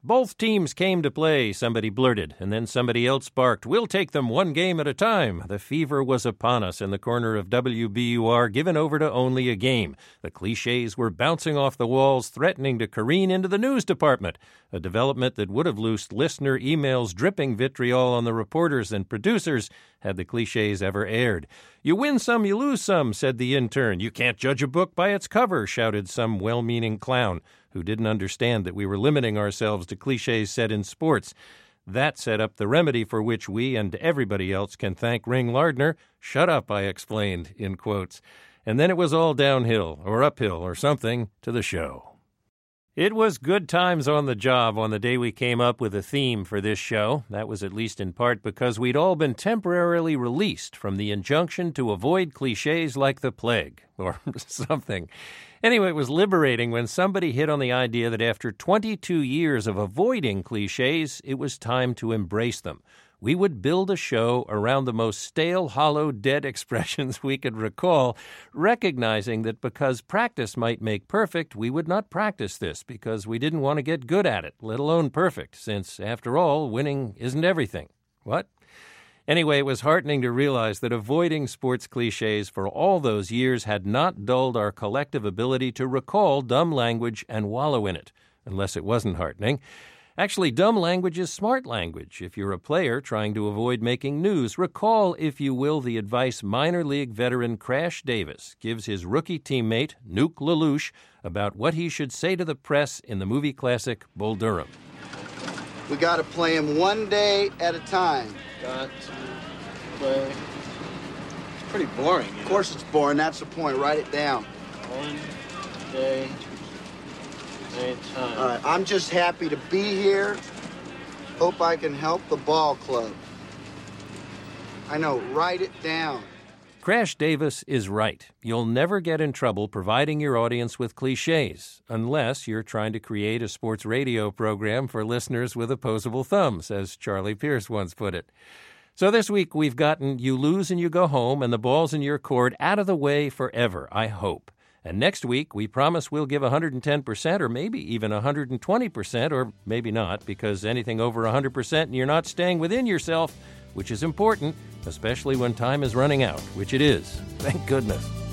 Both teams came to play, somebody blurted, and then somebody else barked, "We'll take them one game at a time." The fever was upon us in the corner of WBUR, given over to only a game. The cliches were bouncing off the walls, threatening to careen into the news department, a development that would have loosed listener emails dripping vitriol on the reporters and producers had the cliches ever aired. "You win some, you lose some," said the intern. "You can't judge a book by its cover," shouted some well-meaning clown who didn't understand that we were limiting ourselves to cliches said in sports. That set up the remedy for which we and everybody else can thank Ring Lardner. "Shut up," I explained, in quotes. And then it was all downhill, or uphill, or something, to the show. It was good times on the job on the day we came up with a theme for this show. That was at least in part because we'd all been temporarily released from the injunction to avoid cliches like the plague, or something. Anyway, it was liberating when somebody hit on the idea that after 22 years of avoiding cliches, it was time to embrace them. We would build a show around the most stale, hollow, dead expressions we could recall, recognizing that because practice might make perfect, we would not practice this because we didn't want to get good at it, let alone perfect, since, after all, winning isn't everything. What? Anyway, it was heartening to realize that avoiding sports cliches for all those years had not dulled our collective ability to recall dumb language and wallow in it, unless it wasn't heartening. Actually, dumb language is smart language. If you're a player trying to avoid making news, recall, if you will, the advice minor league veteran Crash Davis gives his rookie teammate, Nuke LaLoosh, about what he should say to the press in the movie classic Bull Durham. We got to play him one day at a time. Got to play. It's pretty boring. Of course it's boring. That's the point. Write it down. One day at a time. All right. I'm just happy to be here. Hope I can help the ball club. I know. Write it down. Crash Davis is right. You'll never get in trouble providing your audience with cliches, unless you're trying to create a sports radio program for listeners with opposable thumbs, as Charlie Pierce once put it. So this week we've gotten "You lose and you go home" and the balls in your court out of the way forever, I hope. And next week we promise we'll give 110% or maybe even 120%, or maybe not, because anything over 100% and you're not staying within yourself, which is important, especially when time is running out, which it is. Thank goodness.